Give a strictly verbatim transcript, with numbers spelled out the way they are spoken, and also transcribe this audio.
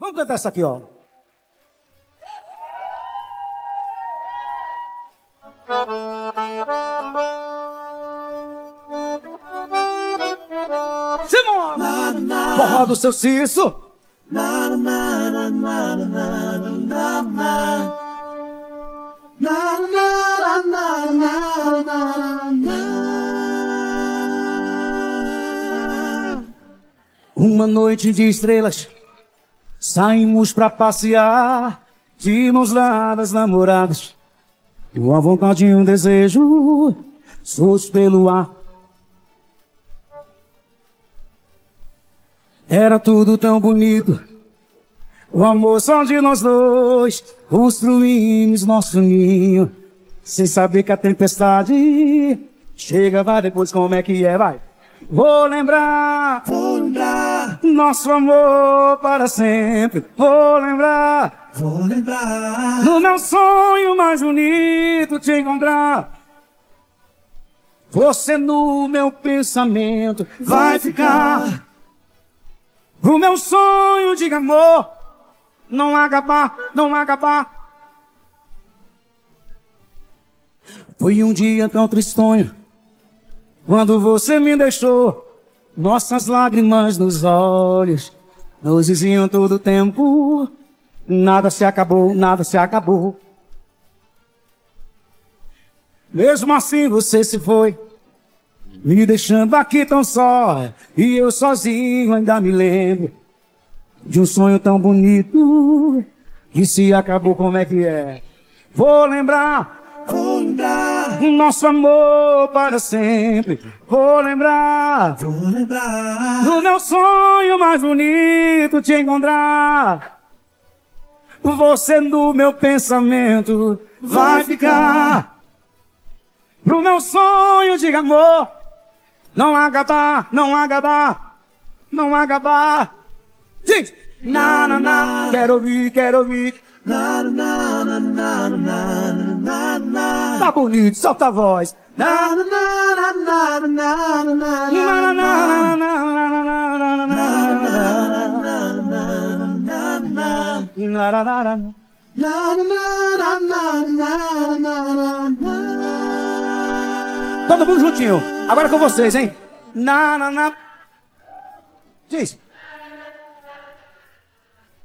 Vamos cantar essa aqui, ó. Simone! Forró do seu Cício. Uma noite de estrelas, saímos pra passear, de mãos dadas, namoradas, uma vontade e um desejo, soltos pelo ar. Era tudo tão bonito, o amor só de nós dois, construímos nosso ninho, sem saber que a tempestade chega, vai depois, como é que é, vai. Vou lembrar, vou lembrar nosso amor para sempre. Vou lembrar, vou lembrar no meu sonho mais bonito te encontrar. Você no meu pensamento vai ficar. O meu sonho de amor não acabar, não acabar. Foi um dia tão tristonho quando você me deixou. Nossas lágrimas nos olhos nos diziam todo o tempo: nada se acabou, nada se acabou. Mesmo assim você se foi, me deixando aqui tão só. E eu sozinho ainda me lembro de um sonho tão bonito que se acabou, como é que é? Vou lembrar, vou lembrar nosso amor para sempre. Vou lembrar, vou lembrar do meu sonho mais bonito te encontrar. Você no meu pensamento vai ficar. Pro meu sonho de amor não acabar, não acabar, não acabar. Diz! Na, na, na, quero ouvir, quero ouvir. Na, na, na, na, na, na, na. Tá bonito, solta a voz. Na, na, na, na, na, na, na, na, na, na. Todo mundo juntinho. Agora com vocês, hein? Na, na, na. Diz.